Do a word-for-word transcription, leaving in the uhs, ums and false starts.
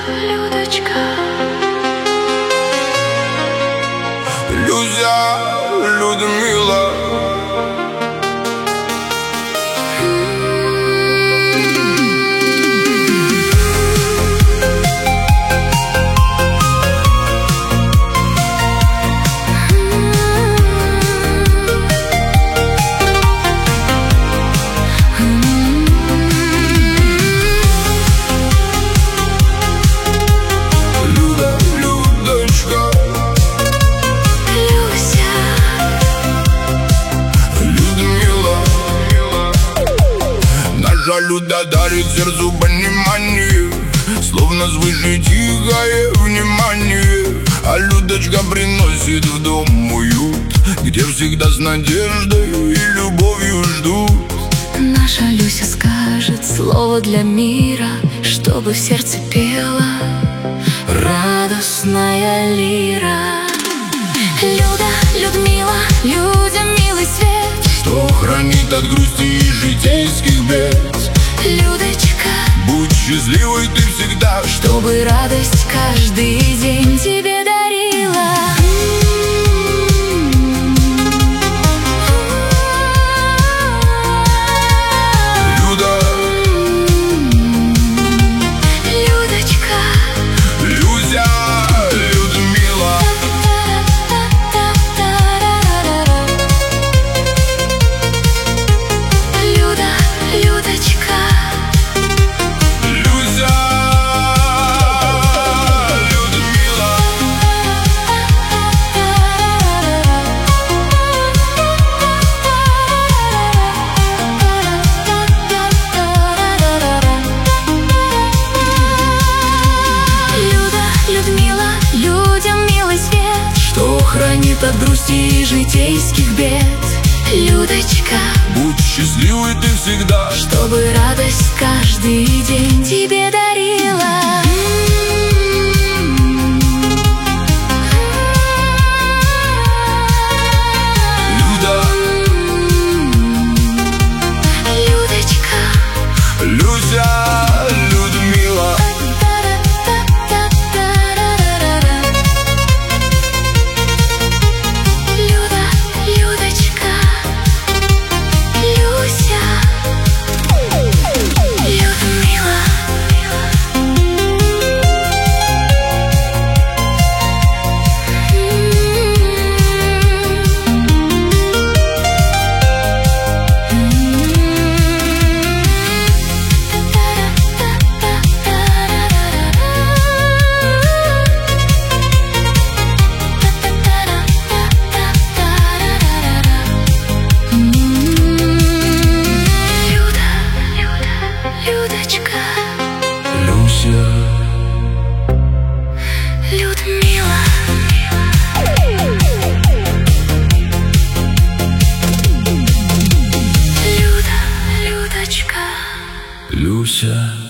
Людочка. Люся, Людмила. Люда дарит сердцу понимание, словно свыше тихое внимание. А Людочка приносит в дом уют, где всегда с надеждой и любовью ждут. Наша Люся скажет слово для мира, чтобы в сердце пела радостная лира. Люда, Людмила, людям милый свет, что хранит от грусти и житейских бед. Людочка, будь счастливой ты всегда, чтобы радость каждый день тебе дарила. Люда, Людочка, Люся, Людмила. Люда, Людочка. Хранит от грусти и житейских бед. Людочка, будь счастливой ты всегда, чтобы радость каждый день тебе дарила. Люда, Людочка, Люся, Людмила. Людмила. Люда, Людочка. Люся.